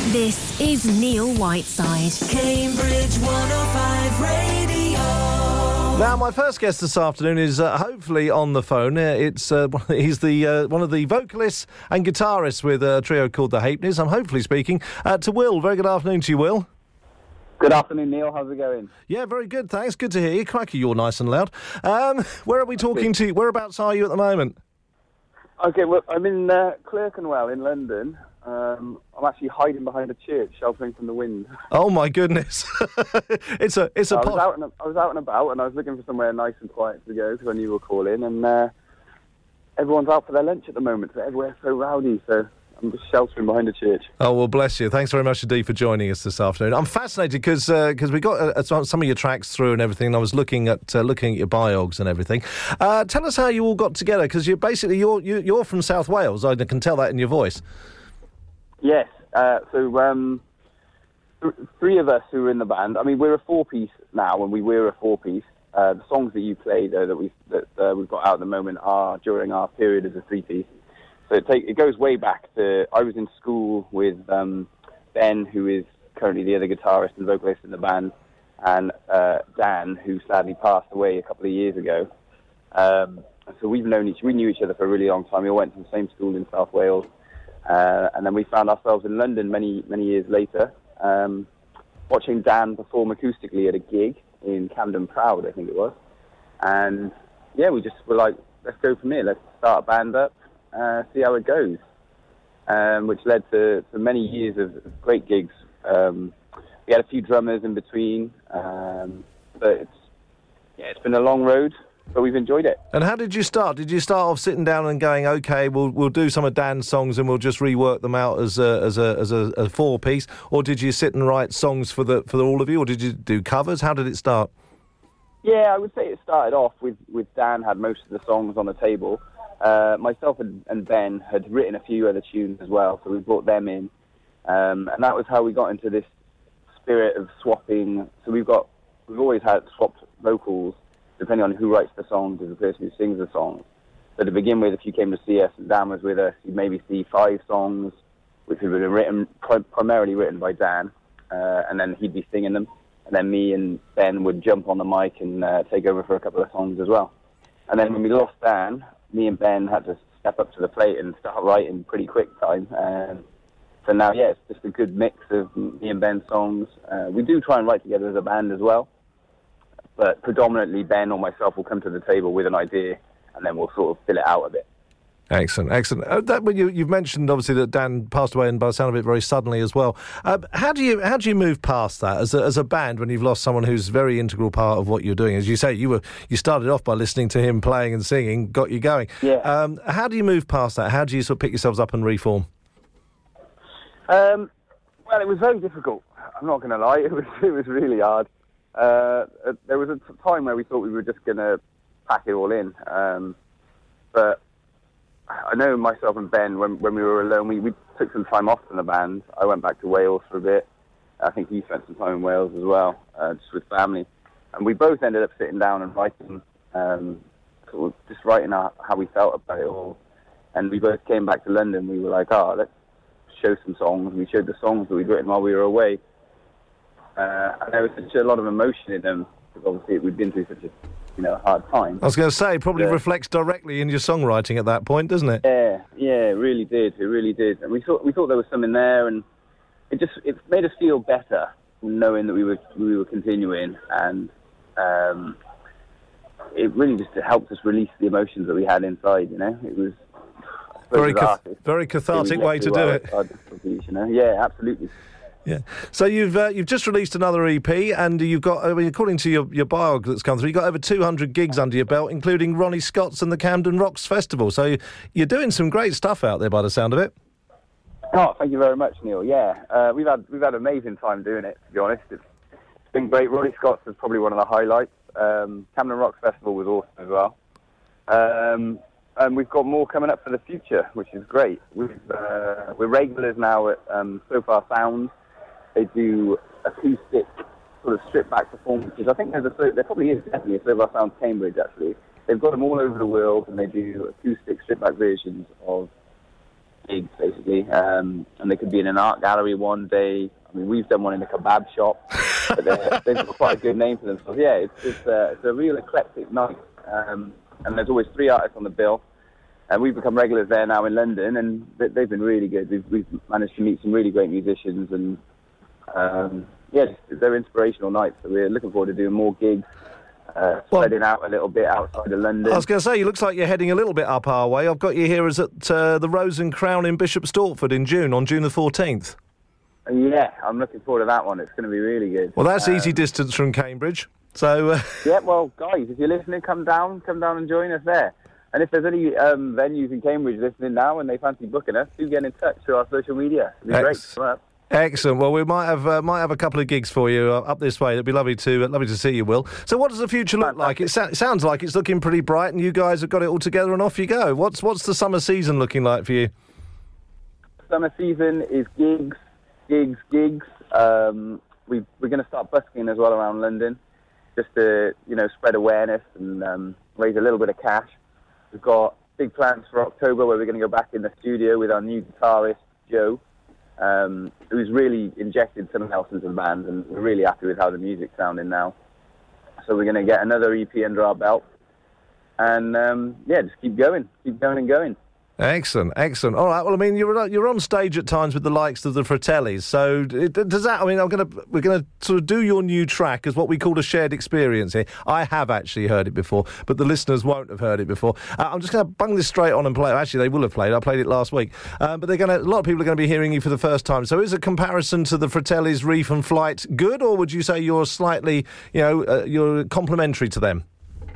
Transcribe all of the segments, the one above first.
This is Neil Whiteside. Cambridge 105 Radio. Now, my first guest this afternoon is hopefully on the phone. He's one of the vocalists and guitarists with a trio called the Halfpennies. I'm hopefully speaking to Will. Very good afternoon to you, Will. Good afternoon, Neil. How's it going? Yeah, very good, thanks. Good to hear you. Crikey, you're nice and loud. Where are we talking to? Whereabouts are you at the moment? Okay, well, I'm in Clerkenwell in London. I'm actually hiding behind a church, sheltering from the wind. Oh my goodness! it's a. I was out and about, and I was looking for somewhere nice and quiet to go because I knew you were calling, and everyone's out for their lunch at the moment, so everywhere's so rowdy. So I'm just sheltering behind a church. Oh, well, bless you. Thanks very much indeed for joining us this afternoon. I'm fascinated because we got some of your tracks through and everything, and I was looking at your biogs and everything. Tell us how you all got together, because you're from South Wales. I can tell that in your voice. Yes. So three of us who are in the band. I mean, we're a four-piece now, and we were a four-piece. The songs that you played that we've got out at the moment are during our period as a three-piece. So it goes way back to, I was in school with Ben, who is currently the other guitarist and vocalist in the band, and Dan, who sadly passed away a couple of years ago. So we knew each other for a really long time. We all went to the same school in South Wales. And then we found ourselves in London many years later, watching Dan perform acoustically at a gig in Camden Proud, I think it was. And yeah, we just were like, let's go from here. Let's start a band up, see how it goes. Which led to many years of great gigs. We had a few drummers in between, but it's been a long road. But we've enjoyed it. And how did you start? Did you start off sitting down and going, okay, we'll do some of Dan's songs and we'll just rework them out as a four-piece, or did you sit and write songs for all of you, or did you do covers? How did it start? Yeah, I would say it started off with Dan had most of the songs on the table. Myself and Ben had written a few other tunes as well, so we brought them in, and that was how we got into this spirit of swapping. So we've always had swapped vocals, depending on who writes the songs is the person who sings the songs. So to begin with, if you came to see us and Dan was with us, you'd maybe see 5 songs, which had been primarily written by Dan, and then he'd be singing them. And then me and Ben would jump on the mic and take over for a couple of songs as well. And then when we lost Dan, me and Ben had to step up to the plate and start writing pretty quick time. So now, yeah, it's just a good mix of me and Ben's songs. We do try and write together as a band as well. But predominantly Ben or myself will come to the table with an idea, and then we'll sort of fill it out a bit. Excellent. You've mentioned obviously that Dan passed away, and by the sound of it, very suddenly as well. How do you move past that as a band when you've lost someone who's a very integral part of what you're doing? As you say, you started off by listening to him playing and singing, got you going. Yeah. How do you move past that? How do you sort of pick yourselves up and reform? Well, it was very difficult. I'm not going to lie. It was really hard. There was a time where we thought we were just going to pack it all in. But I know myself and Ben, when we were alone, we took some time off from the band. I went back to Wales for a bit. I think he spent some time in Wales as well, just with family. And we both ended up sitting down and writing, sort of just writing how we felt about it all. And we both came back to London. We were like, let's show some songs. We showed the songs that we'd written while we were away. And there was such a lot of emotion in them, because obviously we'd been through such a hard time. I was going to say, it probably reflects directly in your songwriting at that point, doesn't it? Yeah, it really did. It really did. And we thought there was some in there, and it made us feel better knowing that we were continuing, and it really just helped us release the emotions that we had inside. It was very cathartic way to do it. Yeah, absolutely. Yeah. So you've just released another EP, and you've got, according to your biog that's come through, you've got over 200 gigs under your belt, including Ronnie Scott's and the Camden Rocks Festival. So you're doing some great stuff out there by the sound of it. Oh, thank you very much, Neil. Yeah, we've had an amazing time doing it, to be honest. It's been great. Ronnie Scott's is probably one of the highlights. Camden Rocks Festival was awesome as well. And we've got more coming up for the future, which is great. We're regulars now at So Far Sound. They do acoustic, sort of stripped-back performances. I think there probably is definitely a So Far Sound Cambridge, actually. They've got them all over the world, and they do acoustic stripped-back versions of gigs, basically. And they could be in an art gallery one day. I mean, we've done one in a kebab shop, but they've got quite a good name for themselves. Yeah, it's a real eclectic night. And there's always 3 artists on the bill. And we've become regulars there now in London, and they've been really good. We've managed to meet some really great musicians, and they're inspirational nights. So we're looking forward to doing more gigs, spreading out a little bit outside of London. I was going to say, it looks like you're heading a little bit up our way. I've got you here as at the Rose and Crown in Bishop Stortford in June, on June the 14th. Yeah, I'm looking forward to that one. It's going to be really good. Well, that's easy distance from Cambridge. So yeah, well, guys, if you're listening, come down and join us there. And if there's any venues in Cambridge listening now and they fancy booking us, do get in touch through our social media. It'd be great. Come up. Excellent. Well, we might have a couple of gigs for you up this way. It'd be lovely to see you, Will. So, what does the future look like? It sounds like it's looking pretty bright, and you guys have got it all together, and off you go. What's the summer season looking like for you? Summer season is gigs. We're going to start busking as well around London, just to spread awareness and raise a little bit of cash. We've got big plans for October where we're going to go back in the studio with our new guitarist, Joe, who's really injected something else into the band, and we're really happy with how the music's sounding now. So we're going to get another EP under our belt, and just keep going and going. Excellent. All right. Well, I mean, you're on stage at times with the likes of the Fratellis. So does that? I mean, we're gonna sort of do your new track as what we call a shared experience here. I have actually heard it before, but the listeners won't have heard it before. I'm just going to bung this straight on and play it. Actually, they will have played. I played it last week. But a lot of people are going to be hearing you for the first time. So is a comparison to the Fratellis' Reef and Flight good, or would you say you're slightly, you're complementary to them?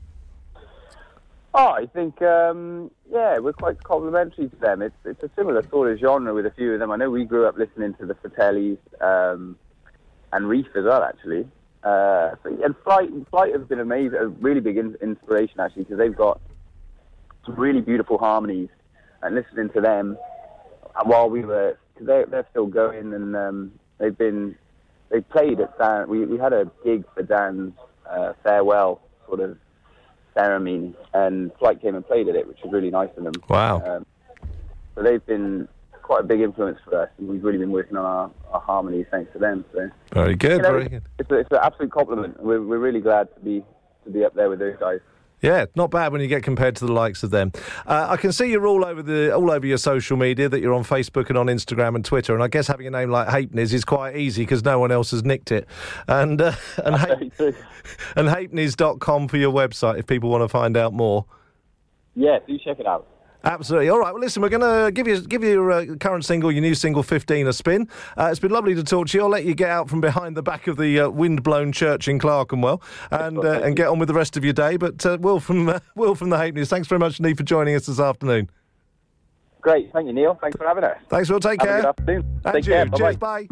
Oh, I think, we're quite complimentary to them. It's a similar sort of genre with a few of them. I know we grew up listening to the Fratellis and Reef as well, actually. And Flight has been amazing, a really big inspiration, actually, because they've got some really beautiful harmonies. And listening to them while they're still going, and they played at Dan. We had a gig for Dan's farewell sort of ceremony, and Flight came and played at it, which was really nice of them. Wow. So they've been quite a big influence for us, and we've really been working on our harmonies thanks to them. So very good, very good. It's an absolute compliment. We're really glad to be up there with those guys. Yeah, not bad when you get compared to the likes of them. I can see you're all over your social media, that you're on Facebook and on Instagram and Twitter, and I guess having a name like Halfpennies is quite easy because no one else has nicked it. And halfpennies.com for your website if people want to find out more. Yeah, do check it out. Absolutely. All right. Well, listen, we're going to give your current single, your new single, 15, a spin. It's been lovely to talk to you. I'll let you get out from behind the back of the wind-blown church in Clerkenwell and get on with the rest of your day. But Will from the Halfpennies, thanks very much, Neil, for joining us this afternoon. Great. Thank you, Neil. Thanks for having us. Thanks, Will. Take care. Have a good afternoon. And Take care. Bye-bye. Cheers. Bye.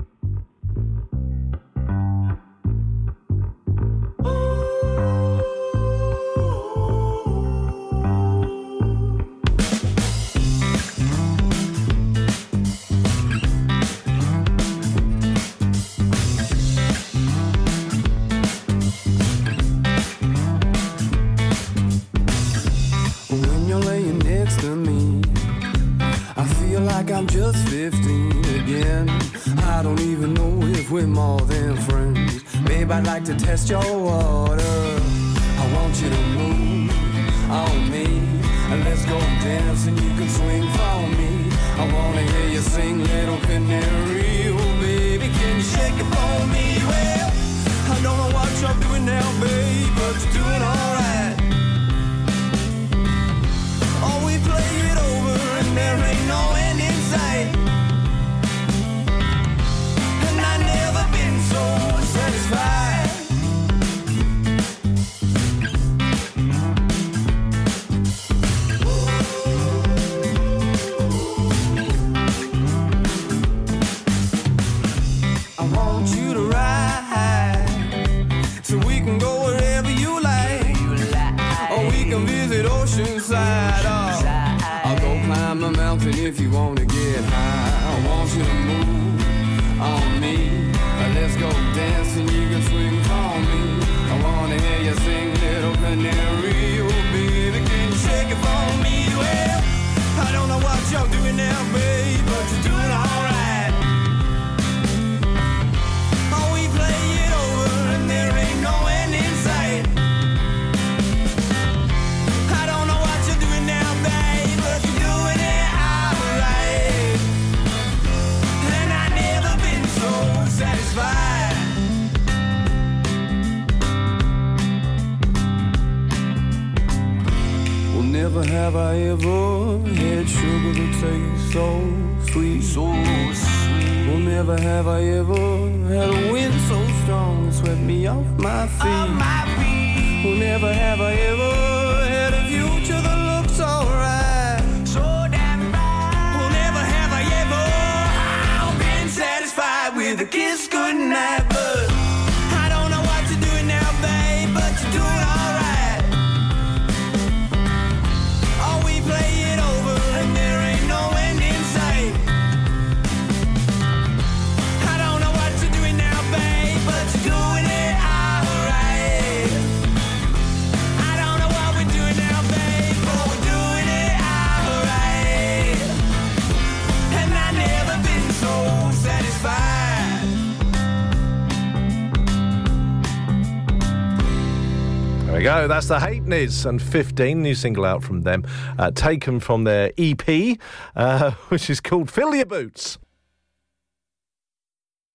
I'm just 15 again. I don't even know if we're more than friends. Babe, I'd like to test your water. I want you to move on me, and let's go dance and you can swing for me. I wanna hear you sing Little Canary. Oh baby, can you shake it for me? Well, I don't know what you're doing now, babe, but you're doing alright. Oh, we play it over and there ain't no end in sight. And I never been so satisfied. I want you to ride so we can go wherever you like. Or we can visit Oceanside. I'll go climb a mountain if you want to get high. I want you to move on me. Let's go dance and you can swing for me. I want to hear you sing Little Canary. Oh baby, can you shake it for me? Well, I don't know what you're doing now, have I ever had sugar that tastes so sweet. So sweet. Well, never have I ever had a wind so strong it swept me off my feet. Off my feet. Well, never have I ever had a future that looks alright. So damn right. Well, never have I ever been satisfied with a kiss goodnight, but I don't know what you're doing now, babe, but you're doing alright. Oh, we play it over and there ain't no end in sight. I don't know what you're doing now, babe, but you're doing it alright. I don't know what we're doing now, babe, but we're doing it alright. And I've never been so satisfied. There we go. That's the Halfpennies and 15, new single out from them, taken from their EP, which is called Fill Your Boots.